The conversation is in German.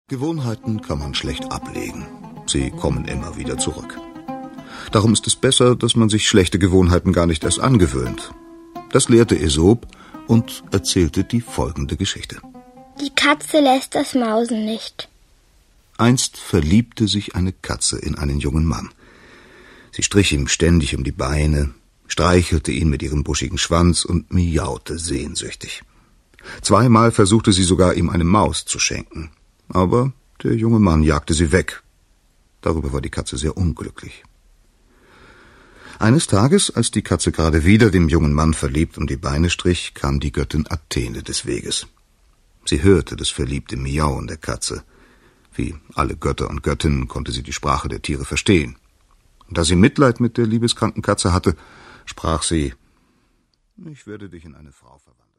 Gewohnheiten kann man schlecht ablegen. Sie kommen immer wieder zurück. Darum ist es besser, dass man sich schlechte Gewohnheiten gar nicht erst angewöhnt. Das lehrte Aesop und erzählte die folgende Geschichte. Die Katze lässt das Mausen nicht. Einst verliebte sich eine Katze in einen jungen Mann. Sie strich ihm ständig um die Beine, streichelte ihn mit ihrem buschigen Schwanz und miaute sehnsüchtig. 2-mal versuchte sie sogar, ihm eine Maus zu schenken. Aber der junge Mann jagte sie weg. Darüber war die Katze sehr unglücklich. Eines Tages, als die Katze gerade wieder dem jungen Mann verliebt um die Beine strich, kam die Göttin Athene des Weges. Sie hörte das verliebte Miauen der Katze. Wie alle Götter und Göttinnen konnte sie die Sprache der Tiere verstehen. Und da sie Mitleid mit der liebeskranken Katze hatte, sprach sie: Ich werde dich in eine Frau verwandeln.